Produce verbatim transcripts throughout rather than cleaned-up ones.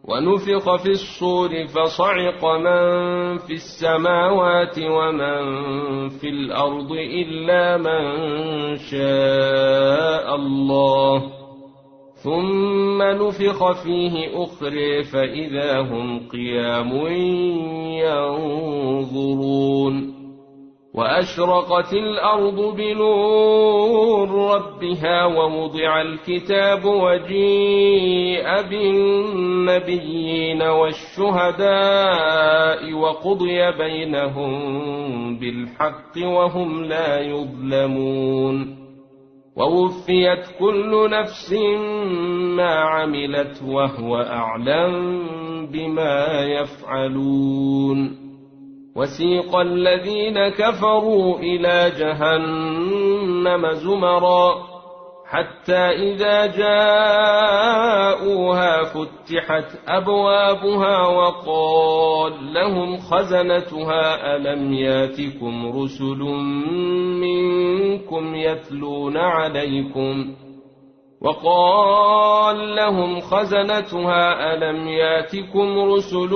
ونفخ في الصور فصعق من في السماوات ومن في الأرض إلا من شاء الله، ثم نفخ فيه أخرى فإذا هم قيام ينظرون. وأشرقت الأرض بنور ربها ووضع الكتاب وجيء بالنبيين والشهداء وقضي بينهم بالحق وهم لا يظلمون. ووفيت كل نفس ما عملت وهو أعلم بما يفعلون. وسيق الذين كفروا إلى جهنم زمرا حتى إذا جاءوها فتحت أبوابها وقال لهم خزنتها ألم ياتكم رسل منكم يتلون عليكم وقال لهم خزنتها ألم ياتكم رسل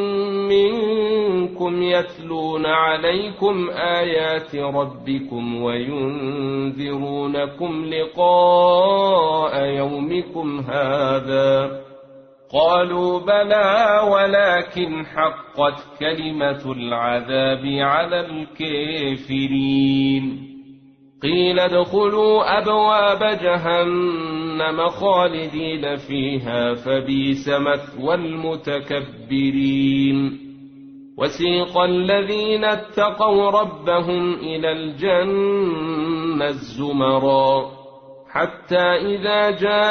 منكم يتلون عليكم آيات ربكم وينذرونكم لقاء يومكم هذا؟ قالوا بلى ولكن حقت كلمة العذاب على الكافرين. قيل ادخلوا أبواب جهنم خالدين فيها فبئس مثوى المتكبرين. وسيق الذين اتقوا ربهم إلى الجنة زمرا حتى إذا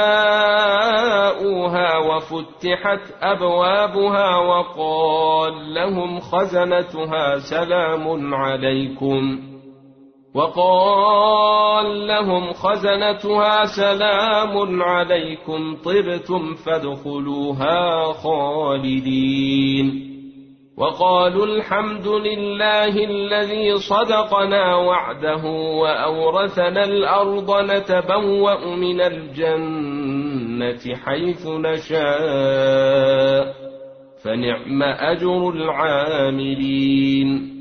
جاءوها وفتحت أبوابها وقال لهم خزنتها سلام عليكم وقال لهم خزنتها سلام عليكم طبتم فادخلوها خالدين. وقالوا الحمد لله الذي صدقنا وعده وأورثنا الأرض نتبوأ من الجنة حيث نشاء فنعم أجر العاملين.